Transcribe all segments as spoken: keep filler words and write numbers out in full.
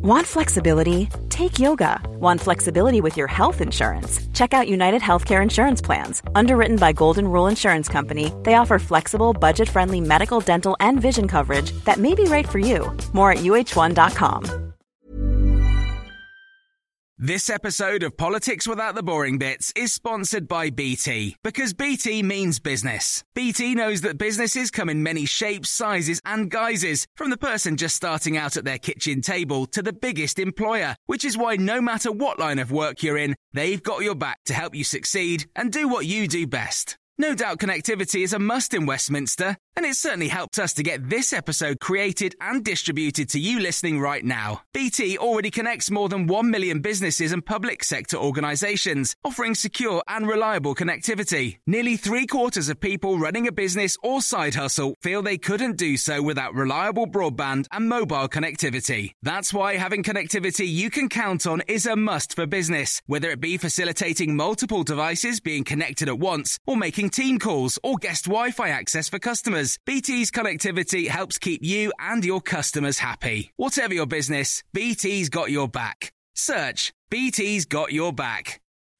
Want flexibility? Take yoga. Want flexibility with your health insurance? Check out United Healthcare Insurance Plans. Underwritten by Golden Rule Insurance Company, they offer flexible, budget-friendly medical, dental, and vision coverage that may be right for you. More at U H one dot com. This episode of Politics Without the Boring Bits is sponsored by B T, because B T means business. B T knows that businesses come in many shapes, sizes and guises, from the person just starting out at their kitchen table to the biggest employer, which is why no matter what line of work you're in, they've got your back to help you succeed and do what you do best. No doubt connectivity is a must in Westminster, and it's certainly helped us to get this episode created and distributed to you listening right now. B T already connects more than one million businesses and public sector organisations, offering secure and reliable connectivity. Nearly three quarters of people running a business or side hustle feel they couldn't do so without reliable broadband and mobile connectivity. That's why having connectivity you can count on is a must for business, whether it be facilitating multiple devices being connected at once, or making team calls or guest Wi-Fi access for customers. B T's connectivity helps keep you and your customers happy. Whatever your business, B T's got your back. Search B T's got your back.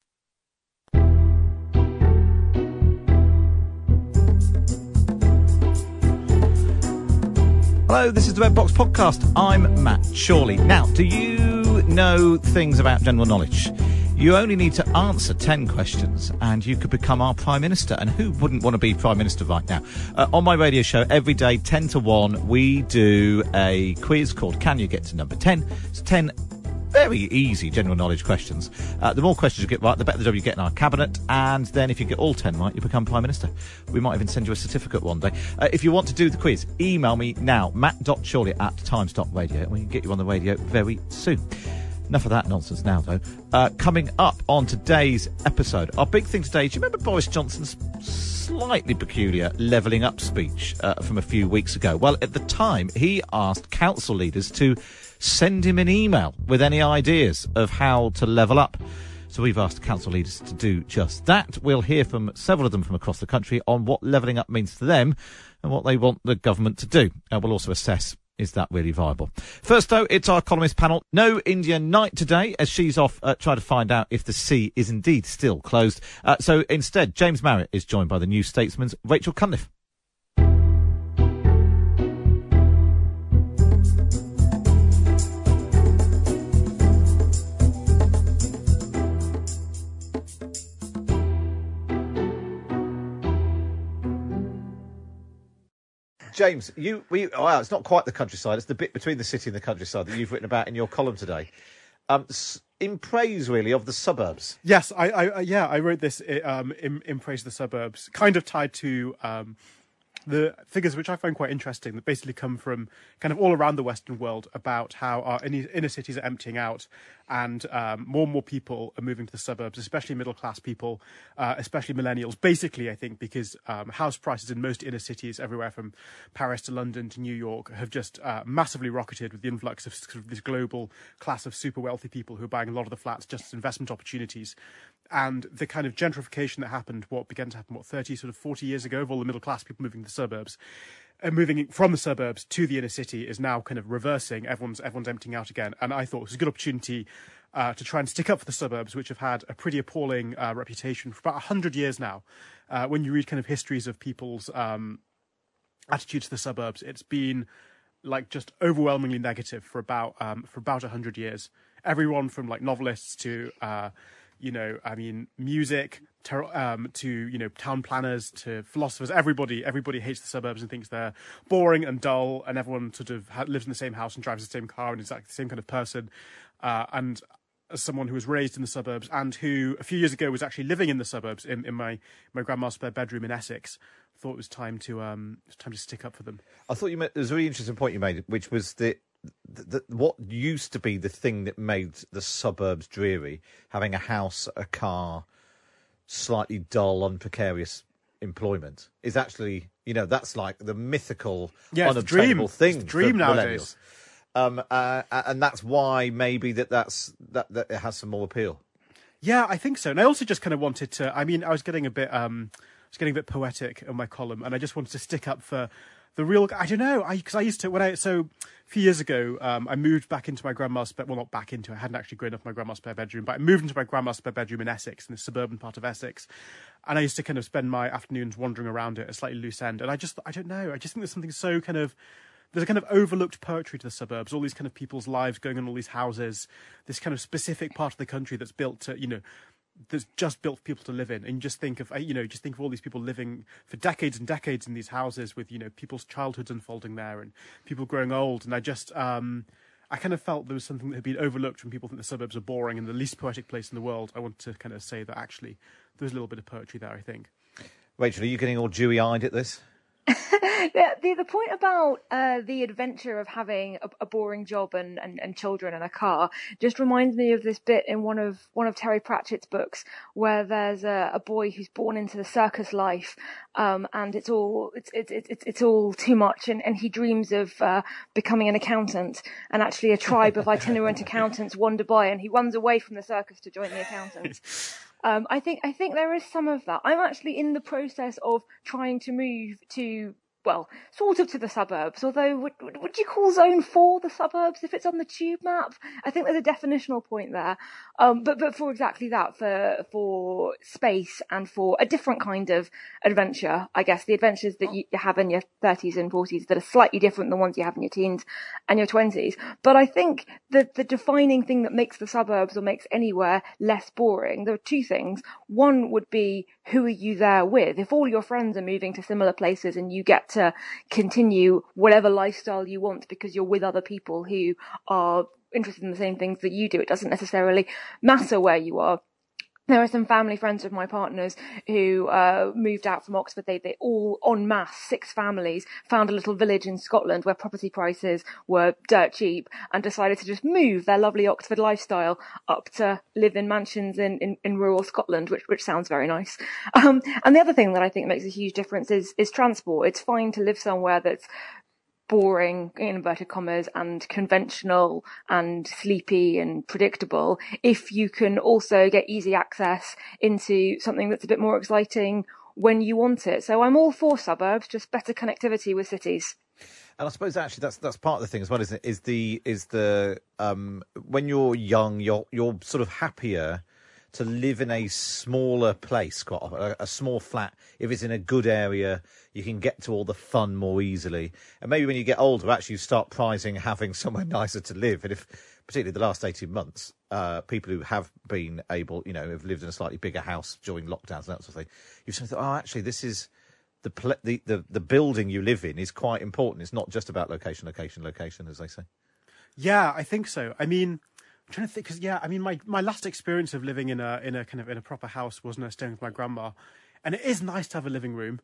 Hello, this is the Red Box Podcast. I'm Matt Chorley. Now, do you know things about general knowledge? You only need to answer ten questions and you could become our Prime Minister. And who wouldn't want to be Prime Minister right now? Uh, on my radio show, every day, ten to one, we do a quiz called Can You Get to Number ten? It's ten very easy general knowledge questions. Uh, the more questions you get right, the better the job you get in our cabinet. And then if you get all ten right, you become Prime Minister. We might even send you a certificate one day. Uh, if you want to do the quiz, email me now, matt dot chorley at times dot radio, and we can get you on the radio very soon. Enough of that nonsense now, though. Uh, coming up on today's episode, our big thing today, do you remember Boris Johnson's slightly peculiar levelling up speech uh, from a few weeks ago? Well, at the time, he asked council leaders to send him an email with any ideas of how to level up. So we've asked council leaders to do just that. We'll hear from several of them from across the country on what levelling up means to them and what they want the government to do. And we'll also assess, is that really viable? First, though, it's our columnist panel. No India Night today, as she's off uh, trying to find out if the sea is indeed still closed. Uh, so instead, James Marriott is joined by the New Statesman's Rachel Cunliffe. James, you, we, oh, wow, it's not quite the countryside. It's the bit between the city and the countryside that you've written about in your column today. Um, in praise, really, of the suburbs. Yes, I, I yeah, I wrote this um, in, in praise of the suburbs, kind of tied to um, the figures which I find quite interesting that basically come from kind of all around the Western world about how our inner, inner cities are emptying out and um, more and more people are moving to the suburbs, especially middle-class people, uh, especially millennials. Basically, I think, because um, house prices in most inner cities, everywhere from Paris to London to New York, have just uh, massively rocketed with the influx of, sort of this global class of super wealthy people who are buying a lot of the flats just as investment opportunities. And the kind of gentrification that happened, what began to happen, what, thirty, sort of forty years ago, of all the middle-class people moving to the suburbs, and moving from the suburbs to the inner city is now kind of reversing. Everyone's everyone's emptying out again. And I thought it was a good opportunity uh, to try and stick up for the suburbs, which have had a pretty appalling uh, reputation for about one hundred years now. Uh, when you read kind of histories of people's um, attitude to the suburbs, it's been like just overwhelmingly negative for about um, for about one hundred years. Everyone from like novelists to uh, you know, I mean, music to, um, to, you know, town planners to philosophers. Everybody, everybody hates the suburbs and thinks they're boring and dull, and everyone sort of ha- lives in the same house and drives the same car and is exactly the same kind of person. Uh, and as someone who was raised in the suburbs and who a few years ago was actually living in the suburbs in, in my, my grandma's spare bedroom in Essex, thought it was time to um, it was time to stick up for them. I thought you made, there was a really interesting point you made, which was that The, the, what used to be the thing that made the suburbs dreary, having a house, a car, slightly dull, unprecarious employment, is actually, you know, that's like the mythical, yeah, unobtainable thing it's a dream for nowadays. millennials. Um, uh, and that's why maybe that that's that, that it has some more appeal. Yeah, I think so. And I also just kind of wanted to. I mean, I was getting a bit, um, I was getting a bit poetic in my column, and I just wanted to stick up for the real, I don't know, I because I used to, when I, so a few years ago, um, I moved back into my grandma's, spare, well, not back into, I hadn't actually grown up in my grandma's spare bedroom, but I moved into my grandma's spare bedroom in Essex, in the suburban part of Essex. And I used to kind of spend my afternoons wandering around it, a slightly loose end. And I just, I don't know, I just think there's something so kind of, there's a kind of overlooked poetry to the suburbs, all these kind of people's lives going on, all these houses, this kind of specific part of the country that's built to, you know, that's just built for people to live in. And you just think of, you know, just think of all these people living for decades and decades in these houses with, you know, people's childhoods unfolding there and people growing old. And I just, um, I kind of felt there was something that had been overlooked when people think the suburbs are boring and the least poetic place in the world. I want to kind of say that actually there's a little bit of poetry there, I think. Rachel, are you getting all dewy-eyed at this? the, the the point about uh, the adventure of having a, a boring job and, and, and children and a car just reminds me of this bit in one of one of Terry Pratchett's books where there's a, a boy who's born into the circus life, um, and it's all it's it's it's it's all too much, and, and he dreams of uh, becoming an accountant, and actually a tribe of itinerant accountants wander by, and he runs away from the circus to join the accountants. Um, I think I think there is some of that. I'm actually in the process of trying to move to, well, sort of to the suburbs, although would, would, would you call Zone four the suburbs if it's on the tube map? I think there's a definitional point there. Um, but, but for exactly that, for for space and for a different kind of adventure, I guess, the adventures that you have in your thirties and forties that are slightly different than the ones you have in your teens and your twenties. But I think that the defining thing that makes the suburbs or makes anywhere less boring, there are two things. One would be, who are you there with? If all your friends are moving to similar places and you get to continue whatever lifestyle you want because you're with other people who are interested in the same things that you do, it doesn't necessarily matter where you are. There are some family friends of my partners who uh, moved out from Oxford. They, they all, en masse, six families, found a little village in Scotland where property prices were dirt cheap and decided to just move their lovely Oxford lifestyle up to live in mansions in, in, in rural Scotland, which, which sounds very nice. Um, and the other thing that I think makes a huge difference is, is transport. It's fine to live somewhere that's boring, in inverted commas, and conventional and sleepy and predictable if you can also get easy access into something that's a bit more exciting when you want it. So I'm all for suburbs, just better connectivity with cities. And I suppose actually that's that's part of the thing as well, isn't it? Is the is the um when you're young, you're you're sort of happier to live in a smaller place, quite often, a, a small flat. If it's in a good area, you can get to all the fun more easily. And maybe when you get older, actually you start prizing having somewhere nicer to live. And if, particularly the last eighteen months, uh, people who have been able, you know, have lived in a slightly bigger house during lockdowns and that sort of thing, you've sort of thought, oh, actually, this is the, pl- the the the building you live in is quite important. It's not just about location, location, location, as they say. Yeah, I think so. I mean, I'm trying to think, because yeah, I mean, my, my last experience of living in a in a kind of in a proper house was when I was staying with my grandma, and it is nice to have a living room.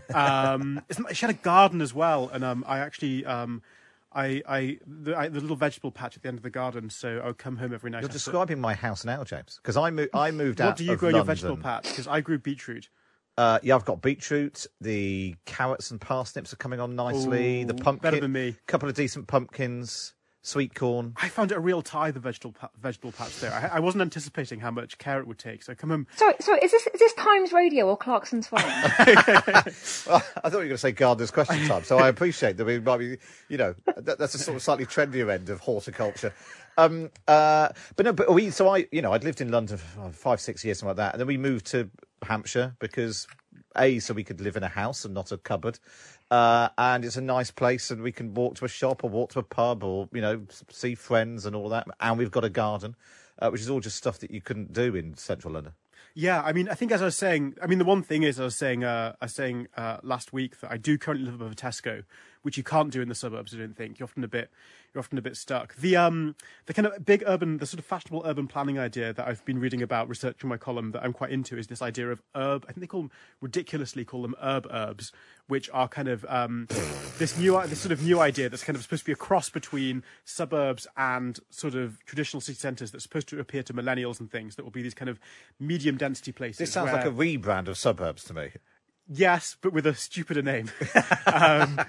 Um, it's, she had a garden as well, and um, I actually um, I I the, I the little vegetable patch at the end of the garden, so I would come home every night. You're describing my house now, James, because I moved I moved out. What do you of grow in London. your vegetable patch? Because I grew beetroot. Uh, yeah, I've got beetroot. The carrots and parsnips are coming on nicely. Ooh, the pumpkin, better than me. Couple of decent pumpkins. Sweet corn. I found it a real tie, the vegetable pa- vegetable patch there. I, I wasn't anticipating how much care it would take. So I come home. Sorry, sorry. Is this is this Times Radio or Clarkson's Farm? Well, I thought you were going to say gardener's question time. So I appreciate that we might be, you know, that, that's a sort of slightly trendier end of horticulture. Um, uh, but no, but we. So I, you know, I'd lived in London for five, six years, something like that, and then we moved to Hampshire because A, so we could live in a house and not a cupboard. Uh, and it's a nice place, and we can walk to a shop or walk to a pub or, you know, see friends and all that. And we've got a garden, uh, which is all just stuff that you couldn't do in central London. Yeah, I mean, I think as I was saying, I mean, the one thing is I was saying, uh, I was saying uh, last week that I do currently live above a Tesco, which you can't do in the suburbs. I don't think you're often a bit, you're often a bit stuck. The um, the kind of big urban, the sort of fashionable urban planning idea that I've been reading about, researching my column that I'm quite into, is this idea of herb. I think they call them ridiculously call them herb herbs, which are kind of um, this new, this sort of new idea that's kind of supposed to be a cross between suburbs and sort of traditional city centres that's supposed to appear to millennials and things. That will be these kind of medium density places. This sounds where, like a rebrand of suburbs to me. Yes, but with a stupider name. um, I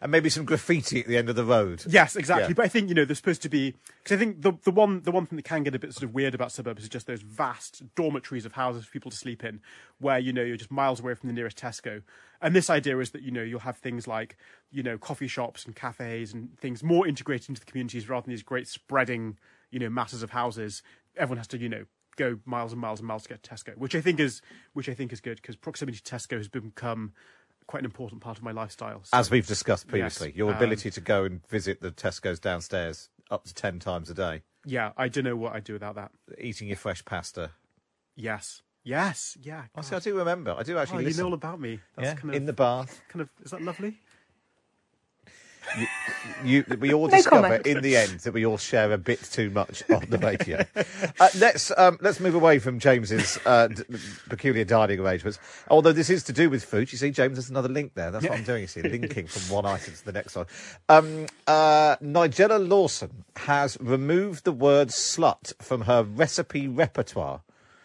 And maybe some graffiti at the end of the road. Yes, exactly. Yeah. But I think, you know, there's supposed to be, because I think the the one the one thing that can get a bit sort of weird about suburbs is just those vast dormitories of houses for people to sleep in, where, you know, you're just miles away from the nearest Tesco. And this idea is that, you know, you'll have things like, you know, coffee shops and cafes and things more integrated into the communities rather than these great spreading, you know, masses of houses. Everyone has to, you know, go miles and miles and miles to get to Tesco, which I think is which I think is good, because proximity to Tesco has become quite an important part of my lifestyle. So, as we've discussed previously, yes, your um, ability to go and visit the Tesco's downstairs up to ten times a day. Yeah, I don't know what I'd do without that. Eating your fresh pasta. Yes. Yes. Yeah. I see, I do remember. I do actually Oh, you listen. know all about me. That's yeah, kind of, in the bath. Kind of. Is that lovely? You, you, we all No discover comment. in the end that we all share a bit too much on the radio. uh, let's um, let's move away from James's uh, d- peculiar dining arrangements. Although this is to do with food, you see, James, there's another link there. That's what I'm doing. You see, linking from one item to the next one. Um, uh, Nigella Lawson has removed the word "slut" from her recipe repertoire.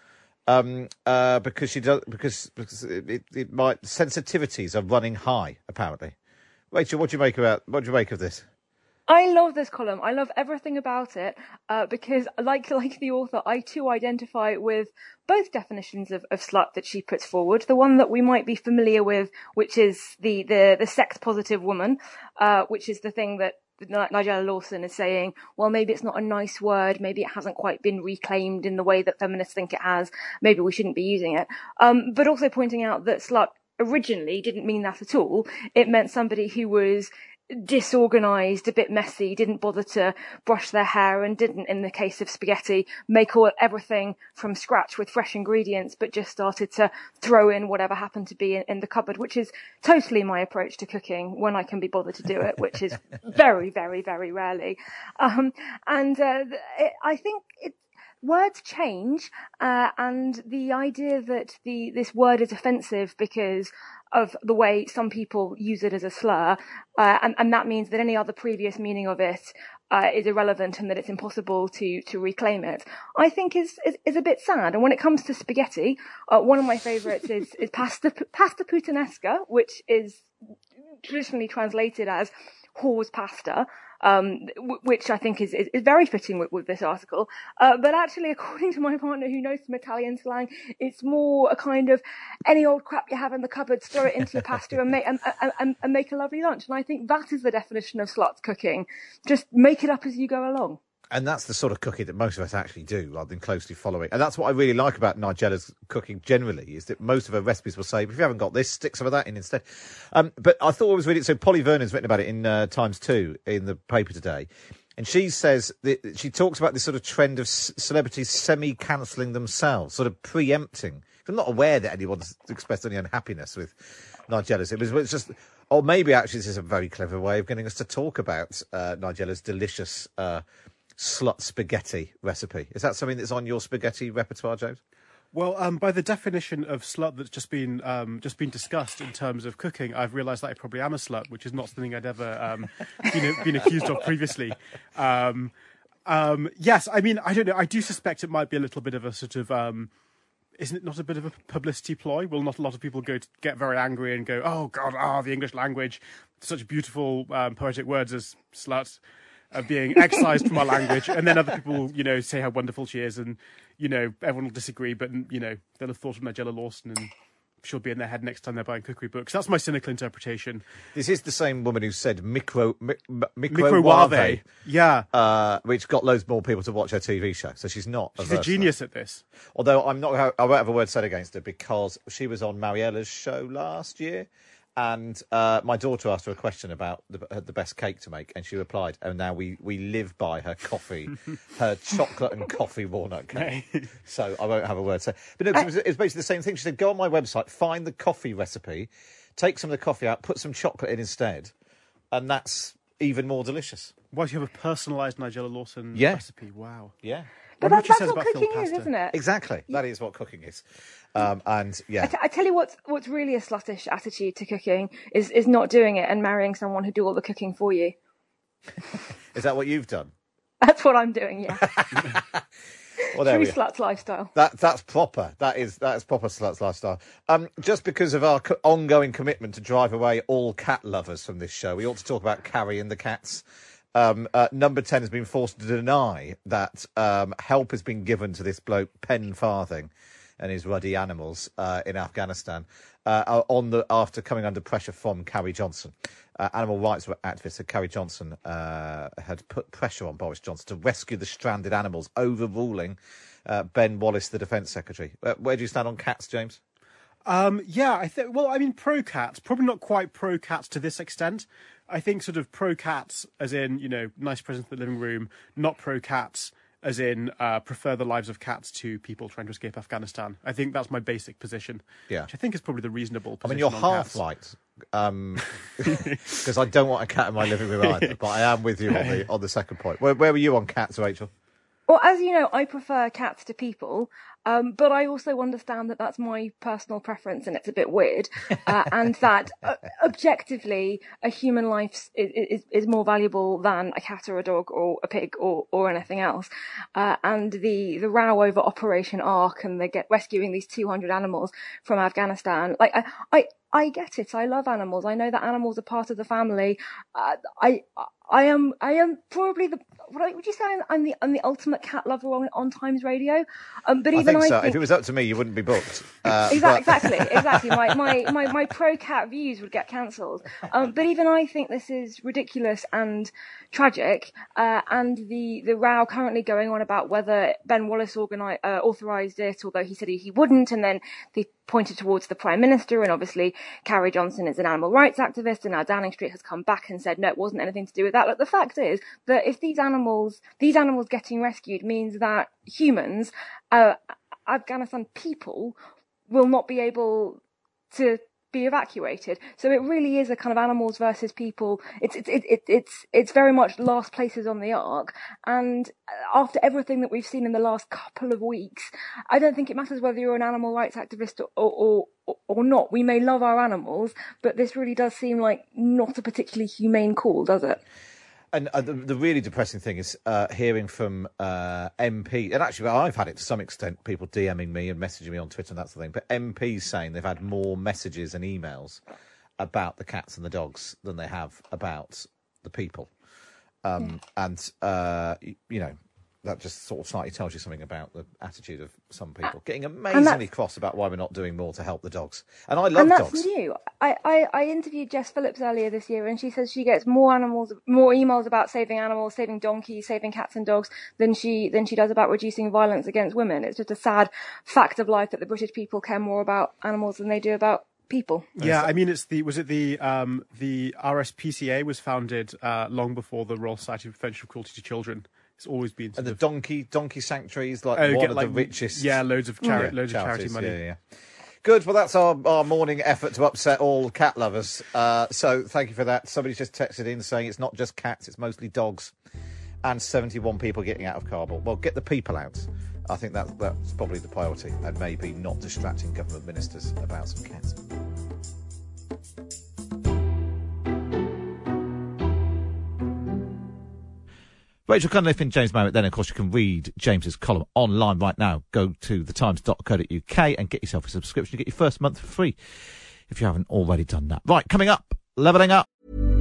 Um, uh, because she does because because it, it, it might sensitivities are running high apparently. Rachel, what do you make about what do you make of this? I love this column. I love everything about it uh, because, like like the author, I too identify with both definitions of, of slut that she puts forward. The one that we might be familiar with, which is the the, the sex positive woman, uh, which is the thing that Nigella Lawson is saying, well, maybe it's not a nice word, maybe it hasn't quite been reclaimed in the way that feminists think it has, maybe we shouldn't be using it. Um, but also pointing out that slut originally didn't mean that at all. It meant somebody who was disorganized, a bit messy, didn't bother to brush their hair, and didn't, in the case of spaghetti, make all everything from scratch with fresh ingredients, but just started to throw in whatever happened to be in, in the cupboard, which is totally my approach to cooking when I can be bothered to do it, which is very, very, very rarely. Um, and uh, it, I think it words change, uh, and the idea that the this word is offensive because of the way some people use it as a slur, uh, and, and that means that any other previous meaning of it uh, is irrelevant and that it's impossible to to reclaim it, I think is is, is a bit sad. And when it comes to spaghetti, uh, one of my favourites is, is pasta pasta puttanesca, which is traditionally translated as whore's pasta. Um, w- which I think is, is, is very fitting with, with this article. Uh, but actually, according to my partner who knows some Italian slang, it's more a kind of any old crap you have in the cupboard, throw it into your pasta and make, and, and, and make a lovely lunch. And I think that is the definition of slut cooking. Just make it up as you go along. And that's the sort of cooking that most of us actually do, rather than closely following. And that's what I really like about Nigella's cooking generally, is that most of her recipes will say, if you haven't got this, stick some of that in instead. Um, but I thought it was really... So Polly Vernon's written about it in uh, Times two in the paper today. And she says... that she talks about this sort of trend of c- celebrities semi-cancelling themselves, sort of preempting. I'm not aware that anyone's expressed any unhappiness with Nigella's. It was, it was just... Or maybe actually this is a very clever way of getting us to talk about uh, Nigella's delicious... Uh, slut spaghetti recipe. Is that something that's on your spaghetti repertoire, James? Well, um, by the definition of slut that's just been um, just been discussed in terms of cooking, I've realised that I probably am a slut, which is not something I'd ever um, been, been accused of previously. Um, um, yes, I mean, I don't know. I do suspect it might be a little bit of a sort of... Um, isn't it not a bit of a publicity ploy? Will not a lot of people go to get very angry and go, oh, God, ah, oh, the English language, such beautiful um, poetic words as slut, are being excised from our language, and then other people, you know, say how wonderful she is, and, you know, everyone will disagree, but, you know, they'll have thought of Nigella Lawson, and she'll be in their head next time they're buying cookery books. That's my cynical interpretation. This is the same woman who said micro, mi, microwave, yeah, uh, which got loads more people to watch her T V show, so she's not She's a genius at this. Although I'm not, I won't have a word said against her, because she was on Mariella's show last year. And uh, my daughter asked her a question about the, the best cake to make, and she replied, and now we, we live by her coffee, her chocolate and coffee walnut cake. So I won't have a word to say. But no, 'cause it was, it was basically the same thing. She said, go on my website, find the coffee recipe, take some of the coffee out, put some chocolate in instead, and that's even more delicious. Why do you have a personalised Nigella Lawson Yeah. recipe? Wow. Yeah. But Wonder that, what she that's says what about cooking filled is, pasta. isn't it? Exactly. That is what cooking is. Um, and, yeah. I, t- I tell you what's what's really a sluttish attitude to cooking is is not doing it and marrying someone who do all the cooking for you. Is that what you've done? That's what I'm doing, yeah. Well, there True we are. sluts lifestyle. That that's proper. That is that is proper sluts lifestyle. Um, just because of our co- ongoing commitment to drive away all cat lovers from this show, we ought to talk about Carrie and the cats. Um, uh, number ten has been forced to deny that um, help has been given to this bloke Pen Farthing and his ruddy animals uh, in Afghanistan uh, on the after coming under pressure from Carrie Johnson. Uh, animal rights activist said Carrie Johnson uh, had put pressure on Boris Johnson to rescue the stranded animals, overruling uh, Ben Wallace, the Defence Secretary. Uh, where do you stand on cats, James? Um, yeah, I think. Well, I mean, pro cats, probably not quite pro cats to this extent. I think sort of pro cats, as in, you know, nice presence in the living room, not pro cats, as in uh, prefer the lives of cats to people trying to escape Afghanistan. I think that's my basic position. Yeah, which I think is probably the reasonable I position. mean, you're on half cats. right, um, because I don't want a cat in my living room either. But I am with you on the on the second point. Where, where were you on cats, Rachel? Well, as you know, I prefer cats to people, um, but I also understand that that's my personal preference and it's a bit weird, uh, and that uh, objectively a human life is, is, is more valuable than a cat or a dog or a pig or, or anything else. Uh, and the, the row over Operation Ark and the get rescuing these two hundred animals from Afghanistan, like I, I, I get it. I love animals. I know that animals are part of the family. Uh, I, I am, I am probably the, what would you say? I'm the, I'm the ultimate cat lover on, on Times Radio. Um, but even I think I so. think, If it was up to me, you wouldn't be booked. Uh, exactly, but... exactly, exactly. My, my, my, my pro cat views would get cancelled. Um, but even I think this is ridiculous and tragic. Uh, and the, the row currently going on about whether Ben Wallace organi- uh, authorised it, although he said he, he wouldn't, and then they pointed towards the Prime Minister, and obviously Carrie Johnson is an animal rights activist, and now Downing Street has come back and said no, it wasn't anything to do with that. Look, the fact is that if these animals, these animals getting rescued means that humans, uh, Afghanistan people, will not be able to be evacuated. So it really is a kind of animals versus people. It's it's it, it, it's it's very much last places on the ark. And after everything that we've seen in the last couple of weeks, I don't think it matters whether you're an animal rights activist or or or, or not. We may love our animals, but this really does seem like not a particularly humane call, does it? And uh, the, the really depressing thing is uh, hearing from uh, M P, and actually I've had it to some extent, people DMing me and messaging me on Twitter and that sort of thing, but M Ps saying they've had more messages and emails about the cats and the dogs than they have about the people. Um, yeah. And, uh, you know, that just sort of slightly tells you something about the attitude of some people. Getting amazingly cross about why we're not doing more to help the dogs. And I love and that's dogs. New. I, I, I interviewed Jess Phillips earlier this year, and she says she gets more animals, more emails about saving animals, saving donkeys, saving cats and dogs than she than she does about reducing violence against women. It's just a sad fact of life that the British people care more about animals than they do about people. Yeah, I mean, it's the was it the um, the R S P C A was founded uh, long before the Royal Society for Prevention of Cruelty to Children. It's always been and the of, donkey donkey sanctuaries, like oh, one get, of like, the richest. Yeah, loads of chari- yeah, loads of charity money. Yeah, yeah. Good. Well, that's our, our morning effort to upset all cat lovers. Uh, so thank you for that. Somebody's just texted in saying it's not just cats, it's mostly dogs, and seventy-one people getting out of Kabul. Well, get the people out. I think that that's probably the priority, and maybe not distracting government ministers about some cats. Rachel Cunliffe and James Marriott. Then, of course, you can read James's column online right now. Go to the times dot co dot uk and get yourself a subscription. You get your first month for free if you haven't already done that. Right, coming up, Levelling Up.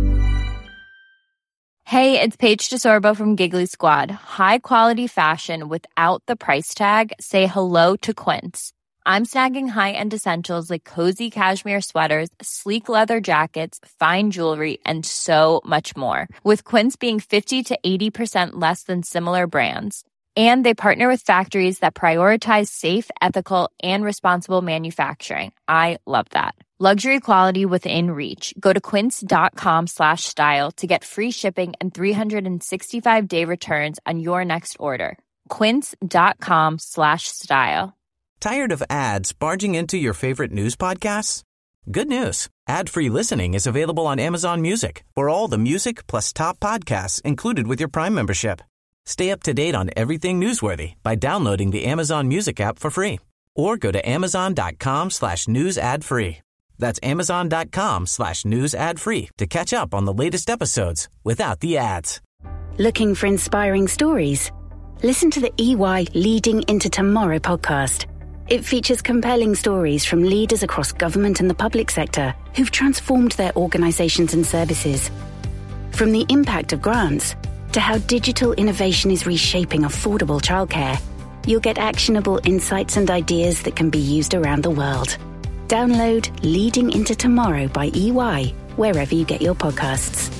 Hey, it's Paige DeSorbo from Giggly Squad. High quality fashion without the price tag. Say hello to Quince. I'm snagging high-end essentials like cozy cashmere sweaters, sleek leather jackets, fine jewelry, and so much more. With Quince being fifty to eighty percent less than similar brands. And they partner with factories that prioritize safe, ethical, and responsible manufacturing. I love that. Luxury quality within reach. Go to quince.com slash style to get free shipping and three sixty-five day returns on your next order. Quince.com slash style. Tired of ads barging into your favorite news podcasts? Good news. Ad-free listening is available on Amazon Music for all the music plus top podcasts included with your Prime membership. Stay up to date on everything newsworthy by downloading the Amazon Music app for free or go to amazon.com slash news ad free. That's amazon.com slash news ad free to catch up on the latest episodes without the ads. Looking for inspiring stories? Listen to the E Y Leading into Tomorrow podcast. It features compelling stories from leaders across government and the public sector who've transformed their organisations and services. From the impact of grants to how digital innovation is reshaping affordable childcare, you'll get actionable insights and ideas that can be used around the world. Download Leading into Tomorrow by E Y wherever you get your podcasts.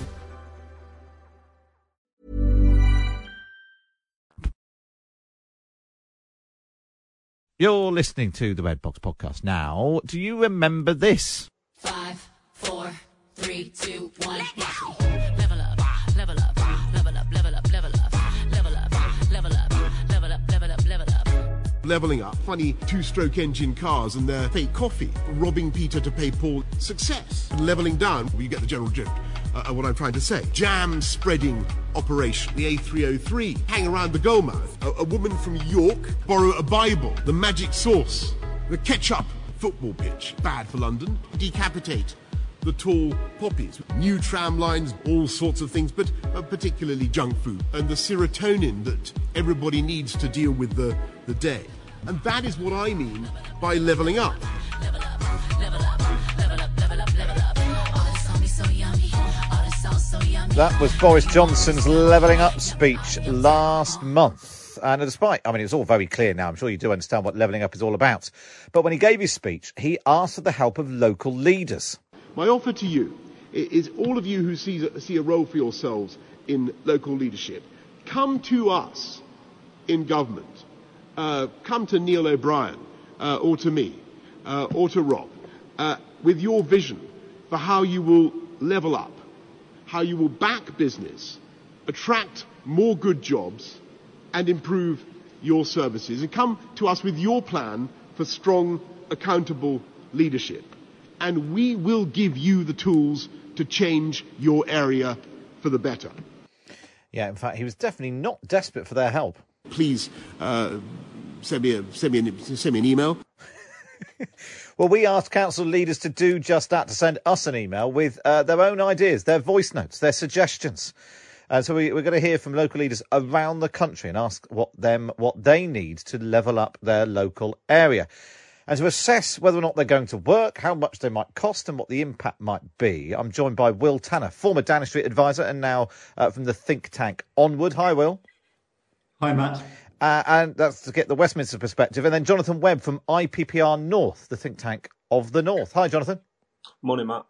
You're listening to the Red Box podcast. Now, do you remember this? Five, four, three, two, one. Level up, level up, level up, level up, level up, level up, level up, level up, level up, level up. Levelling up, funny two-stroke engine cars and their fake coffee. Robbing Peter to pay Paul. Success. Levelling down, well, you get the general joke. Uh, what I'm trying to say. Jam spreading operation. The A three oh three. Hang around the goalmouth. A, a woman from York borrow a Bible. The magic sauce. The ketchup football pitch. Bad for London. Decapitate the tall poppies. New tram lines, all sorts of things, but uh, particularly junk food. And the serotonin that everybody needs to deal with the, the day. And that is what I mean by levelling up. Level up, level up, level up, level up, level up. Oh, this song is so yummy. Oh, this song so yummy. That was Boris Johnson's levelling up speech last month. And despite, I mean, it's all very clear now. I'm sure you do understand what levelling up is all about. But when he gave his speech, he asked for the help of local leaders. My offer to you is all of you who see, see a role for yourselves in local leadership, come to us in government. Uh, come to Neil O'Brien uh, or to me uh, or to Rob uh, with your vision for how you will level up, how you will back business, attract more good jobs and improve your services. And come to us with your plan for strong, accountable leadership. And we will give you the tools to change your area for the better. Yeah, in fact, he was definitely not desperate for their help. Please uh, send me a, send me an, send me an email. Well, we asked council leaders to do just that, to send us an email with uh, their own ideas, their voice notes, their suggestions. And so we, we're going to hear from local leaders around the country and ask what them what they need to level up their local area. And to assess whether or not they're going to work, how much they might cost and what the impact might be, I'm joined by Will Tanner, former Downing Street advisor and now uh, from the think tank Onward. Hi, Will. Hi, Matt. Uh, and that's to get the Westminster perspective. And then Jonathan Webb from I P P R North, the think tank of the North. Hi, Jonathan. Morning, Matt.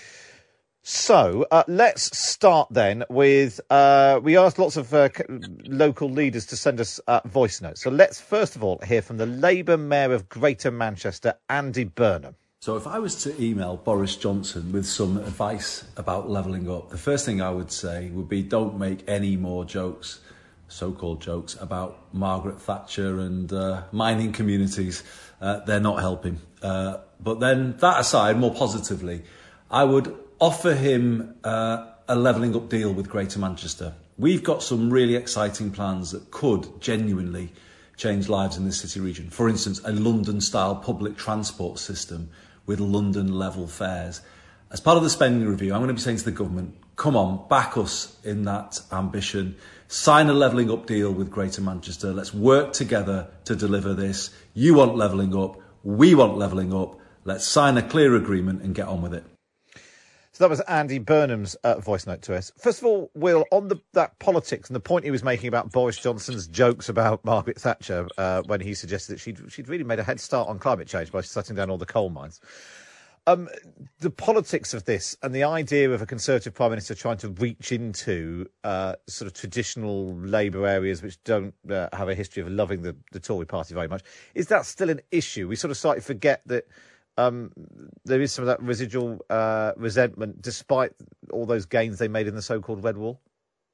So uh, let's start then with, uh, we asked lots of uh, local leaders to send us uh, voice notes. So let's first of all hear from the Labour Mayor of Greater Manchester, Andy Burnham. So if I was to email Boris Johnson with some advice about levelling up, the first thing I would say would be don't make any more jokes, so-called jokes, about Margaret Thatcher and uh, mining communities. Uh, they're not helping. Uh, but then that aside, more positively, I would offer him uh, a levelling up deal with Greater Manchester. We've got some really exciting plans that could genuinely change lives in this city region. For instance, a London-style public transport system with London-level fares. As part of the spending review, I'm going to be saying to the government, come on, back us in that ambition. Sign a levelling up deal with Greater Manchester. Let's work together to deliver this. You want levelling up. We want levelling up. Let's sign a clear agreement and get on with it. So that was Andy Burnham's uh, voice note to us. First of all, Will, on the, that politics and the point he was making about Boris Johnson's jokes about Margaret Thatcher uh, when he suggested that she'd, she'd really made a head start on climate change by shutting down all the coal mines. Um, the politics of this and the idea of a Conservative Prime Minister trying to reach into uh, sort of traditional Labour areas which don't uh, have a history of loving the, the Tory party very much, is that still an issue? We sort of slightly forget that Um, there is some of that residual uh, resentment, despite all those gains they made in the so-called Red Wall.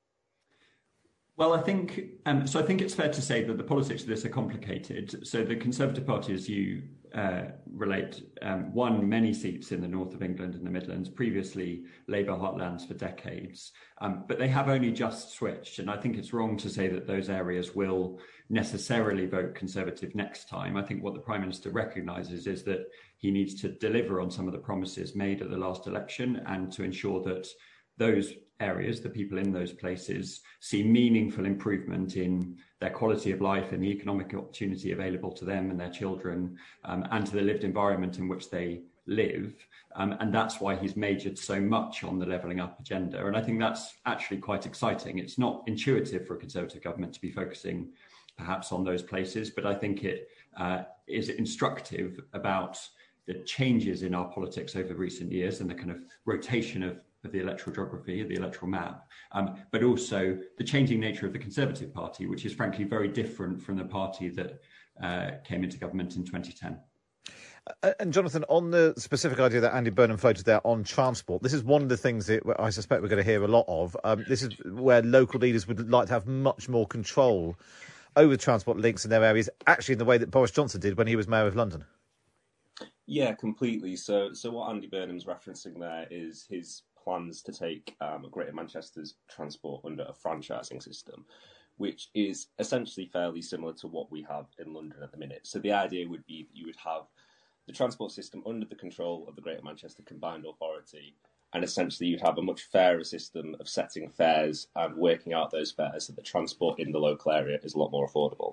Well, I think um, so. I think it's fair to say that the politics of this are complicated. So the Conservative Party, as you uh, relate, um, won many seats in the north of England and the Midlands. Previously, Labour heartlands for decades, um, but they have only just switched. And I think it's wrong to say that those areas will necessarily vote Conservative next time. I think what the Prime Minister recognises is that he needs to deliver on some of the promises made at the last election and to ensure that those areas, the people in those places, see meaningful improvement in their quality of life and the economic opportunity available to them and their children, um, and to the lived environment in which they live. Um, and that's why he's majored so much on the levelling up agenda. And I think that's actually quite exciting. It's not intuitive for a Conservative government to be focusing perhaps on those places, but I think it uh, is instructive about the changes in our politics over recent years and the kind of rotation of, of the electoral geography, the electoral map, um, but also the changing nature of the Conservative Party, which is frankly very different from the party that uh, came into government in twenty ten. Uh, and Jonathan, on the specific idea that Andy Burnham floated there on transport, this is one of the things that I suspect we're going to hear a lot of. Um, this is where local leaders would like to have much more control over transport links in their areas, actually in the way that Boris Johnson did when he was Mayor of London. Yeah, completely. So so what Andy Burnham's referencing there is his plans to take um, Greater Manchester's transport under a franchising system, which is essentially fairly similar to what we have in London at the minute. So the idea would be that you would have the transport system under the control of the Greater Manchester Combined Authority, and essentially you'd have a much fairer system of setting fares and working out those fares so that transport in the local area is a lot more affordable.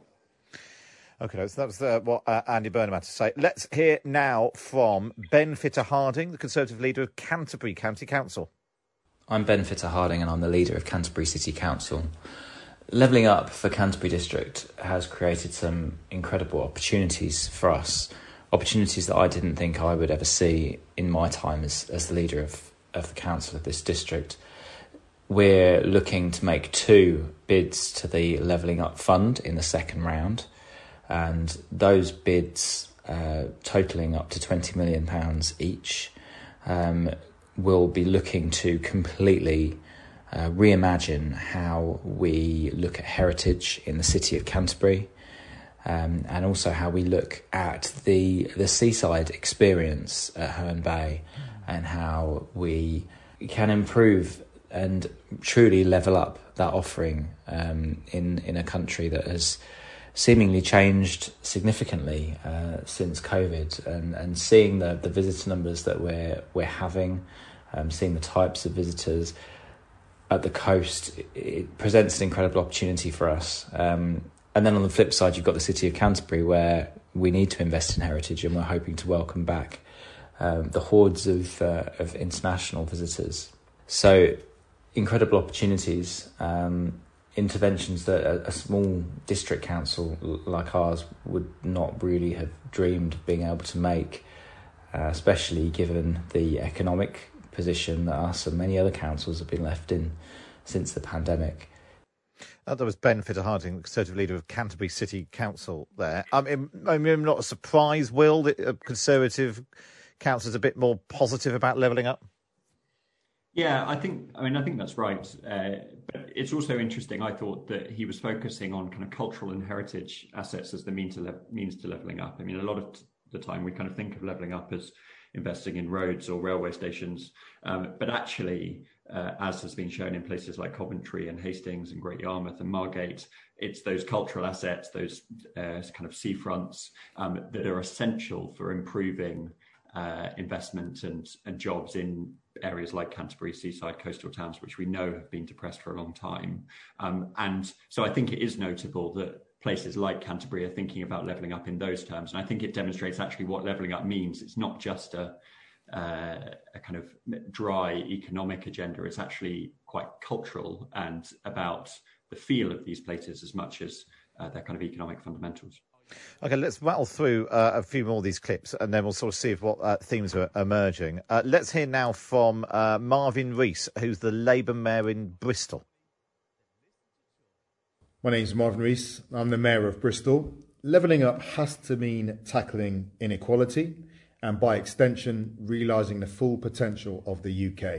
OK, so that was uh, what uh, Andy Burnham had to say. Let's hear now from Ben Fitter-Harding, the Conservative leader of Canterbury County Council. I'm Ben Fitter-Harding and I'm the leader of Canterbury City Council. Levelling up for Canterbury District has created some incredible opportunities for us, opportunities that I didn't think I would ever see in my time as, as the leader of, of the council of this district. We're looking to make two bids to the Levelling Up Fund in the second round, and those bids, uh, totalling up to twenty million pounds each, um, will be looking to completely uh, reimagine how we look at heritage in the city of Canterbury, um, and also how we look at the the seaside experience at Herne Bay, and how we can improve and truly level up that offering um, in in a country that has seemingly changed significantly uh, since COVID, and, and seeing the, the visitor numbers that we're we're having, um, seeing the types of visitors at the coast, it, it presents an incredible opportunity for us. Um, and then on the flip side, you've got the city of Canterbury, where we need to invest in heritage, and we're hoping to welcome back um, the hordes of uh, of international visitors. So incredible opportunities. Um, interventions that a, a small district council like ours would not really have dreamed of being able to make, uh, especially given the economic position that us and many other councils have been left in since the pandemic. Uh, that was Ben Fitter-Harding, Conservative leader of Canterbury City Council there. Um, I mean, I'm not surprised, Will, that a Conservative council is a bit more positive about levelling up? Yeah, I think, I mean, I think that's right. Uh, but it's also interesting, I thought, that he was focusing on kind of cultural and heritage assets as the mean to le- means to levelling up. I mean, a lot of t- the time we kind of think of levelling up as investing in roads or railway stations. Um, but actually, uh, as has been shown in places like Coventry and Hastings and Great Yarmouth and Margate, it's those cultural assets, those uh, kind of seafronts um, that are essential for improving uh, investment and, and jobs in areas like Canterbury, seaside, coastal towns, which we know have been depressed for a long time. Um, and so I think it is notable that places like Canterbury are thinking about levelling up in those terms. And I think it demonstrates actually what levelling up means. It's not just a, uh, a kind of dry economic agenda. It's actually quite cultural and about the feel of these places as much as uh, their kind of economic fundamentals. OK, let's rattle through uh, a few more of these clips and then we'll sort of see if what uh, themes are emerging. Uh, let's hear now from uh, Marvin Rees, who's the Labour Mayor in Bristol. My name's Marvin Rees. I'm the Mayor of Bristol. Levelling up has to mean tackling inequality and, by extension, realising the full potential of the U K.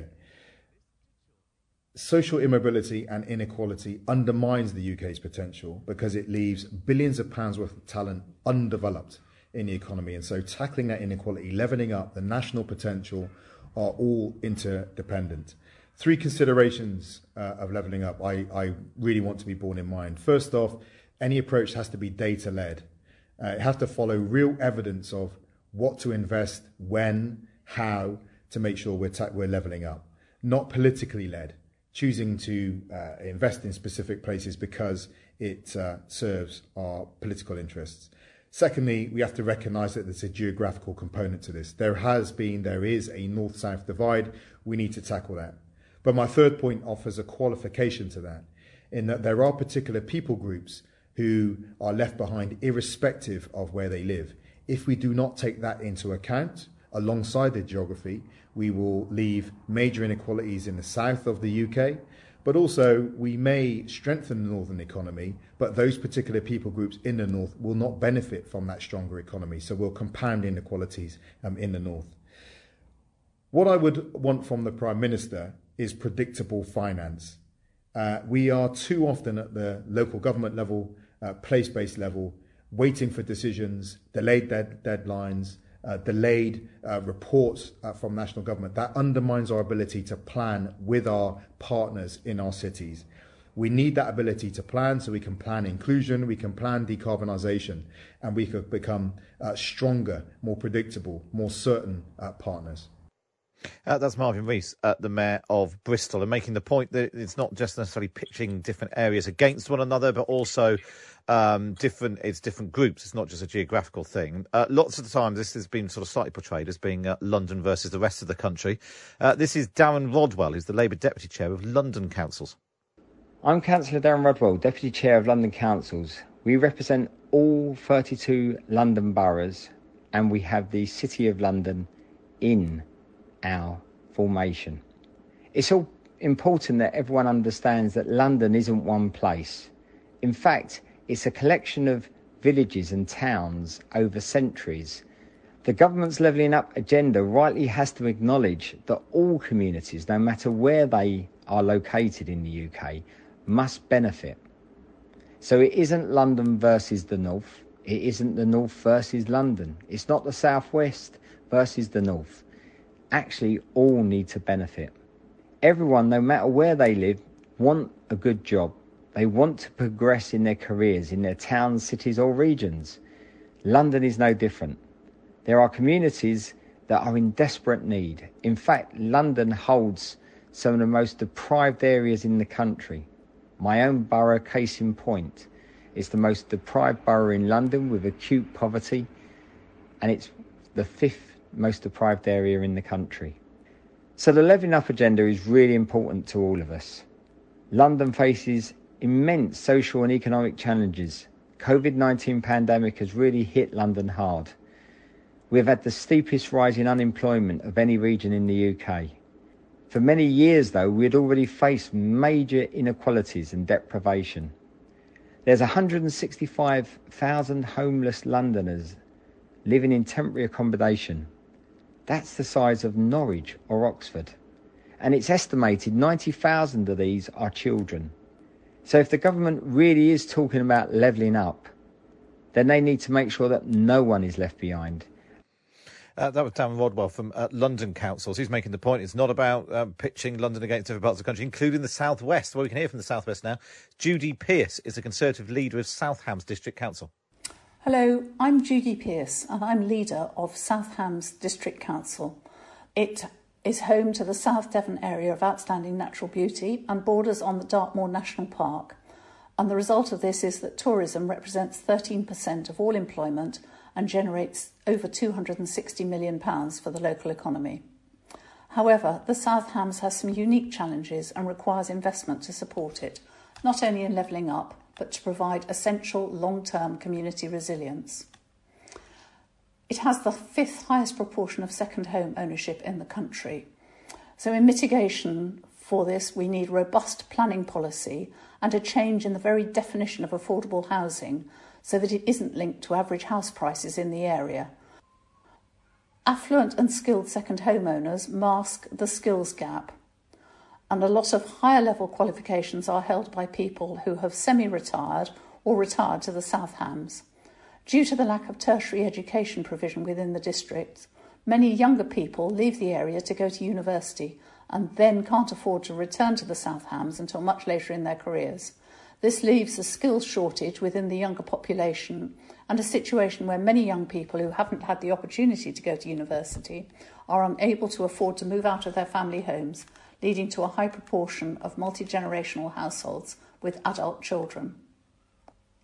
Social immobility and inequality undermines the U K's potential because it leaves billions of pounds worth of talent undeveloped in the economy. And so tackling that inequality, levelling up the national potential are all interdependent. Three considerations uh, of levelling up I, I really want to be borne in mind. First off, any approach has to be data-led. Uh, it has to follow real evidence of what to invest, when, how, to make sure we're, ta- we're levelling up. Not politically led, choosing to uh, invest in specific places because it uh, serves our political interests. Secondly, we have to recognise that there's a geographical component to this. There has been, there is a north-south divide. We need to tackle that. But my third point offers a qualification to that, in that there are particular people groups who are left behind irrespective of where they live. If we do not take that into account, alongside the geography, we will leave major inequalities in the south of the U K, but also we may strengthen the northern economy, but those particular people groups in the north will not benefit from that stronger economy, so we'll compound inequalities um, in the north. What I would want from the Prime Minister is predictable finance. Uh, we are too often at the local government level, uh, place-based level, waiting for decisions, delayed dead- deadlines, uh, delayed uh, reports uh, from national government. That undermines our ability to plan with our partners in our cities. We need that ability to plan so we can plan inclusion, we can plan decarbonisation, and we could become uh, stronger, more predictable, more certain uh, partners. Uh, that's Marvin Rees, uh, the Mayor of Bristol, and making the point that it's not just necessarily pitching different areas against one another, but also um, different. It's different groups. It's not just a geographical thing. Uh, lots of the time, this has been sort of slightly portrayed as being uh, London versus the rest of the country. Uh, this is Darren Rodwell, who's the Labour Deputy Chair of London Councils. I'm Councillor Darren Rodwell, Deputy Chair of London Councils. We represent all thirty-two London boroughs, and we have the City of London in our formation. It's all important that everyone understands that London isn't one place. In fact, it's a collection of villages and towns over centuries. The government's levelling up agenda rightly has to acknowledge that all communities, no matter where they are located in the U K, must benefit. So it isn't London versus the north. It isn't the north versus London. It's not the southwest versus the north. Actually, all need to benefit. Everyone, no matter where they live, want a good job. They want to progress in their careers, in their towns, cities or regions. London is no different. There are communities that are in desperate need. In fact, London holds some of the most deprived areas in the country. My own borough, case in point, is the most deprived borough in London with acute poverty, and it's the fifth most deprived area in the country. So the Levelling Up agenda is really important to all of us. London faces immense social and economic challenges. COVID nineteen pandemic has really hit London hard. We've had the steepest rise in unemployment of any region in the U K. For many years, though, we had already faced major inequalities and deprivation. There's one hundred sixty-five thousand homeless Londoners living in temporary accommodation. That's the size of Norwich or Oxford. And it's estimated ninety thousand of these are children. So if the government really is talking about levelling up, then they need to make sure that no one is left behind. Uh, that was Darren Rodwell from uh, London Councils. He's making the point it's not about um, pitching London against different parts of the country, including the South West. Well, we can hear from the South West now. Judy Pearce is the Conservative leader of South Hams District Council. Hello, I'm Judy Pearce and I'm leader of South Hams District Council. It is home to the South Devon area of outstanding natural beauty and borders on the Dartmoor National Park. And the result of this is that tourism represents thirteen percent of all employment and generates over two hundred sixty million pounds for the local economy. However, the South Hams has some unique challenges and requires investment to support it, not only in levelling up, but to provide essential long-term community resilience. It has the fifth highest proportion of second home ownership in the country. So in mitigation for this, we need robust planning policy and a change in the very definition of affordable housing so that it isn't linked to average house prices in the area. Affluent and skilled second homeowners mask the skills gap, and a lot of higher level qualifications are held by people who have semi-retired or retired to the South Hams. Due to the lack of tertiary education provision within the district, many younger people leave the area to go to university and then can't afford to return to the South Hams until much later in their careers. This leaves a skills shortage within the younger population and a situation where many young people who haven't had the opportunity to go to university are unable to afford to move out of their family homes, leading to a high proportion of multi-generational households with adult children.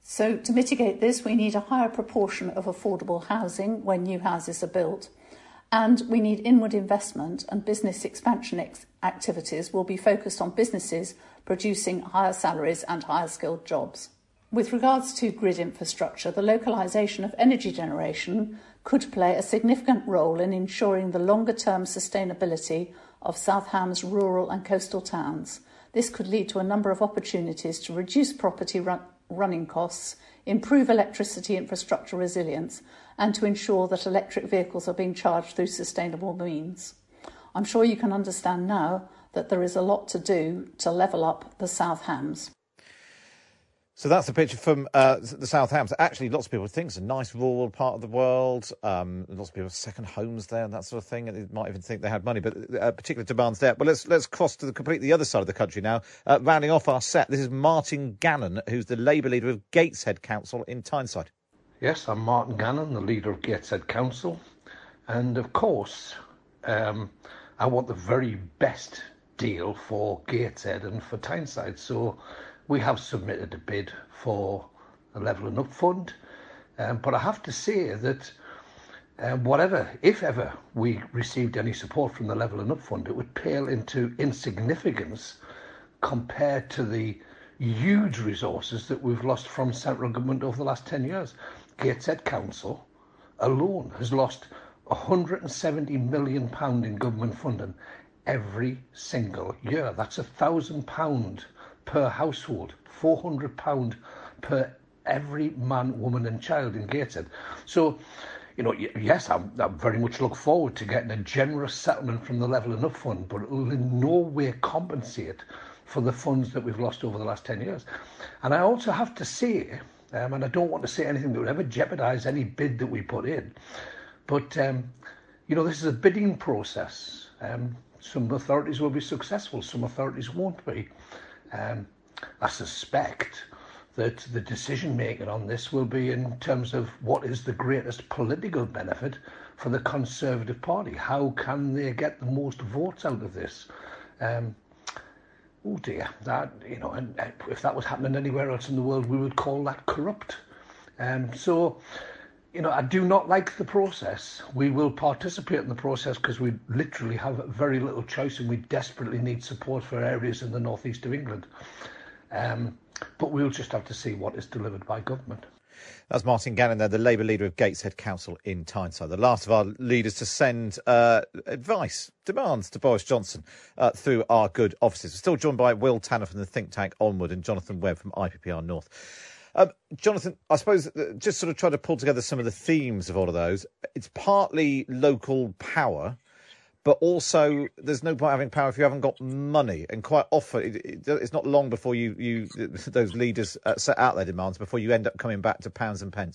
So to mitigate this, we need a higher proportion of affordable housing when new houses are built. And we need inward investment, and business expansion ex- activities will be focused on businesses producing higher salaries and higher skilled jobs. With regards to grid infrastructure, the localisation of energy generation could play a significant role in ensuring the longer-term sustainability of South Ham's rural and coastal towns. This could lead to a number of opportunities to reduce property run- running costs, improve electricity infrastructure resilience, and to ensure that electric vehicles are being charged through sustainable means. I'm sure you can understand now that there is a lot to do to level up the South Hams. So that's a picture from uh, the South Hams. Actually, lots of people think it's a nice rural part of the world. Um, lots of people have second homes there and that sort of thing. And they might even think they had money, but uh, particular demands there. But let's let's cross to the completely other side of the country now. Uh, rounding off our set, this is Martin Gannon, who's the Labour leader of Gateshead Council in Tyneside. Yes, I'm Martin Gannon, the leader of Gateshead Council. And of course, um, I want the very best deal for Gateshead and for Tyneside. So we have submitted a bid for a Levelling Up Fund, um, but I have to say that um, whatever, if ever, we received any support from the Levelling Up Fund, it would pale into insignificance compared to the huge resources that we've lost from central government over the last ten years. Gateshead Council alone has lost one hundred seventy million pounds in government funding every single year. That's one thousand pounds per household, four hundred pounds per every man, woman and child in Gateshead. So, you know, yes, I, I very much look forward to getting a generous settlement from the Levelling Up Fund, but it will in no way compensate for the funds that we've lost over the last ten years. And I also have to say, um, and I don't want to say anything that would ever jeopardise any bid that we put in, but, um, you know, this is a bidding process. Um, some authorities will be successful, some authorities won't be. Um, I suspect that the decision making on this will be in terms of what is the greatest political benefit for the Conservative Party. How can they get the most votes out of this? Um, oh dear, that, you know, and, and if that was happening anywhere else in the world, we would call that corrupt. Um, so, you know, I do not like the process. We will participate in the process because we literally have very little choice and we desperately need support for areas in the northeast of England. Um, but we'll just have to see what is delivered by government. That's Martin Gannon there, the Labour leader of Gateshead Council in Tyneside. The last of our leaders to send uh, advice, demands to Boris Johnson uh, through our good offices. We're still joined by Will Tanner from the think tank Onward and Jonathan Webb from I P P R North. Um, Jonathan, I suppose just sort of try to pull together some of the themes of all of those. It's partly local power, but also there's no point having power if you haven't got money. And quite often, it, it, it's not long before you, you those leaders uh, set out their demands before you end up coming back to pounds and pence.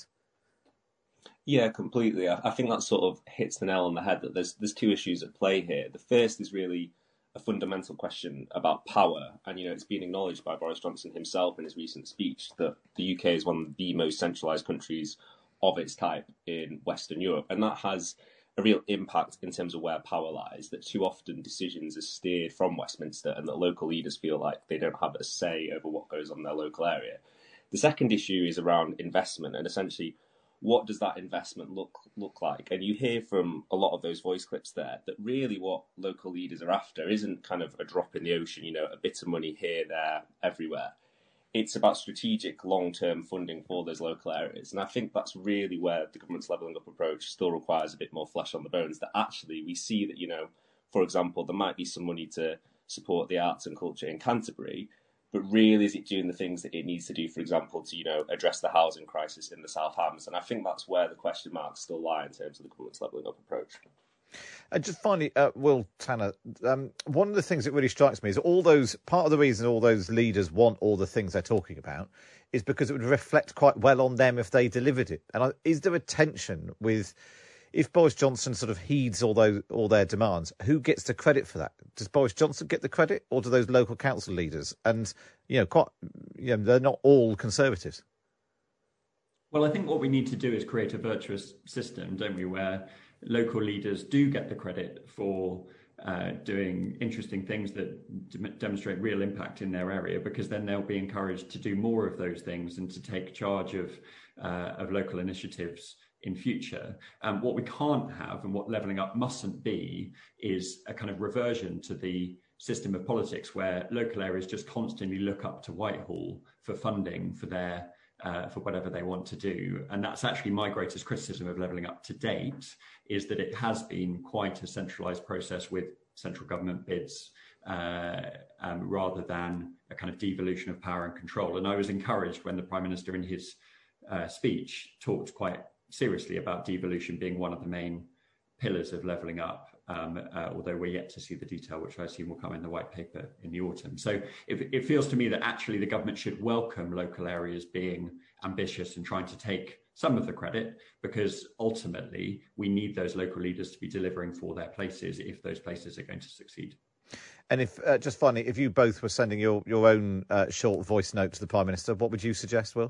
Yeah, completely. I, I think that sort of hits the nail on the head that there's there's two issues at play here. The first is really a fundamental question about power. And, you know, it's been acknowledged by Boris Johnson himself in his recent speech that the U K is one of the most centralised countries of its type in Western Europe. And that has a real impact in terms of where power lies, that too often decisions are steered from Westminster and that local leaders feel like they don't have a say over what goes on in their local area. The second issue is around investment and essentially what does that investment look look like? And you hear from a lot of those voice clips there that really what local leaders are after isn't kind of a drop in the ocean, you know, a bit of money here, there, everywhere. It's about strategic long-term funding for those local areas. And I think that's really where the government's levelling up approach still requires a bit more flesh on the bones, that actually we see that, you know, for example, there might be some money to support the arts and culture in Canterbury, but really is it doing the things that it needs to do, for example, to, you know, address the housing crisis in the South Hams? And I think that's where the question marks still lie in terms of the government's levelling up approach. And just finally, uh, Will Tanner, um, one of the things that really strikes me is all those, part of the reason all those leaders want all the things they're talking about is because it would reflect quite well on them if they delivered it. And is there a tension with, if Boris Johnson sort of heeds all those all their demands, who gets the credit for that? Does Boris Johnson get the credit, or do those local council leaders? And you know, quite, you know, they're not all Conservatives. Well, I think what we need to do is create a virtuous system, don't we, where local leaders do get the credit for uh, doing interesting things that d- demonstrate real impact in their area, because then they'll be encouraged to do more of those things and to take charge of uh, of local initiatives in future. Um, what we can't have, and what Levelling Up mustn't be, is a kind of reversion to the system of politics where local areas just constantly look up to Whitehall for funding for their uh, for whatever they want to do. And that's actually my greatest criticism of Levelling Up to date, is that it has been quite a centralised process with central government bids uh, um, rather than a kind of devolution of power and control. And I was encouraged when the Prime Minister in his uh, speech talked quite seriously about devolution being one of the main pillars of Levelling Up, um, uh, although we're yet to see the detail, which I assume will come in the white paper in the autumn. So it, it feels to me that actually the government should welcome local areas being ambitious and trying to take some of the credit, because ultimately we need those local leaders to be delivering for their places if those places are going to succeed. And if, uh, just finally, if you both were sending your, your own uh, short voice note to the Prime Minister, what would you suggest, Will?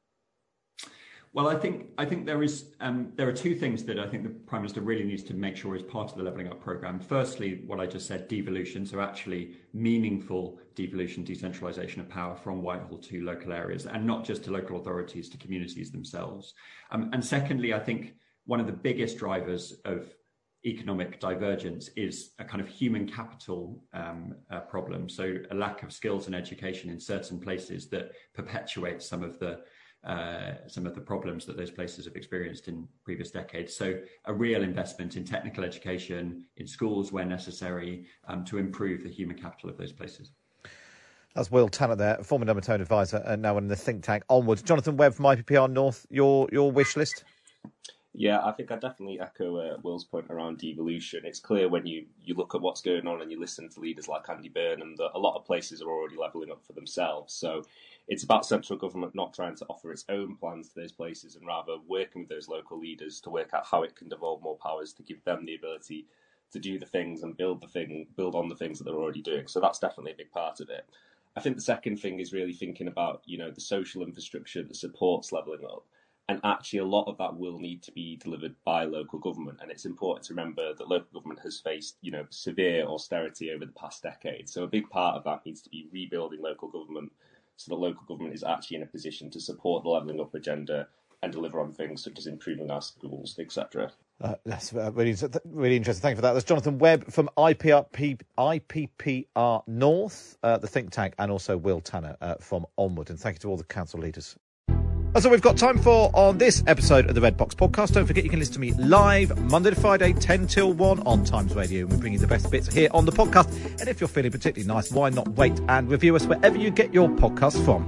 Well, I think I think there is um, there are two things that I think the Prime Minister really needs to make sure is part of the Levelling Up programme. Firstly, what I just said, devolution, so actually meaningful devolution, decentralisation of power from Whitehall to local areas, and not just to local authorities, to communities themselves. Um, and secondly, I think one of the biggest drivers of economic divergence is a kind of human capital um, uh, problem. So a lack of skills and education in certain places that perpetuates some of the Uh, some of the problems that those places have experienced in previous decades. So a real investment in technical education, in schools where necessary, um, to improve the human capital of those places. That's Will Tanner there, former Number Tone advisor and now in the think tank Onward. Jonathan Webb from I P P R North, your your wish list? Yeah, I think I definitely echo uh, Will's point around devolution. It's clear when you, you look at what's going on and you listen to leaders like Andy Burnham that a lot of places are already levelling up for themselves. So it's about central government not trying to offer its own plans to those places and rather working with those local leaders to work out how it can devolve more powers to give them the ability to do the things and build the thing, build on the things that they're already doing. So that's definitely a big part of it. I think the second thing is really thinking about, you know, the social infrastructure that supports levelling up. And actually, a lot of that will need to be delivered by local government. And it's important to remember that local government has faced, you know, severe austerity over the past decade. So a big part of that needs to be rebuilding local government so that local government is actually in a position to support the levelling up agenda and deliver on things such as improving our schools, et cetera. Uh, that's uh, really, really interesting. Thank you for that. That's Jonathan Webb from I P P R North, uh, the think tank, and also Will Tanner uh, from Onward. And thank you to all the council leaders. That's all we've got time for on this episode of the Red Box Podcast. Don't forget you can listen to me live Monday to Friday, ten till one on Times Radio. And we bring you the best bits here on the podcast. And if you're feeling particularly nice, why not wait and review us wherever you get your podcasts from.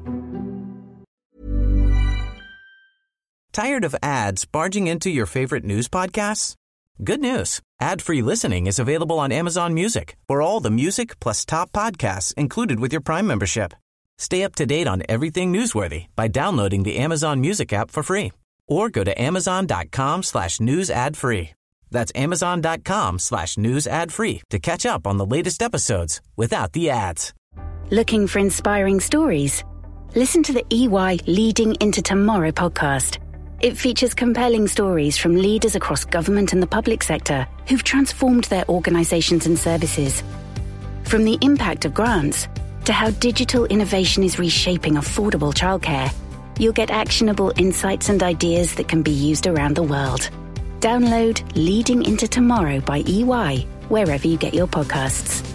Tired of ads barging into your favorite news podcasts? Good news. Ad-free listening is available on Amazon Music for all the music plus top podcasts included with your Prime membership. Stay up to date on everything newsworthy by downloading the Amazon Music app for free or go to amazon.com slash news ad free. That's amazon.com slash news ad free to catch up on the latest episodes without the ads. Looking for inspiring stories? Listen to the E Y Leading into Tomorrow podcast. It features compelling stories from leaders across government and the public sector who've transformed their organisations and services. From the impact of grants to how digital innovation is reshaping affordable childcare, you'll get actionable insights and ideas that can be used around the world. Download Leading into Tomorrow by E Y wherever you get your podcasts.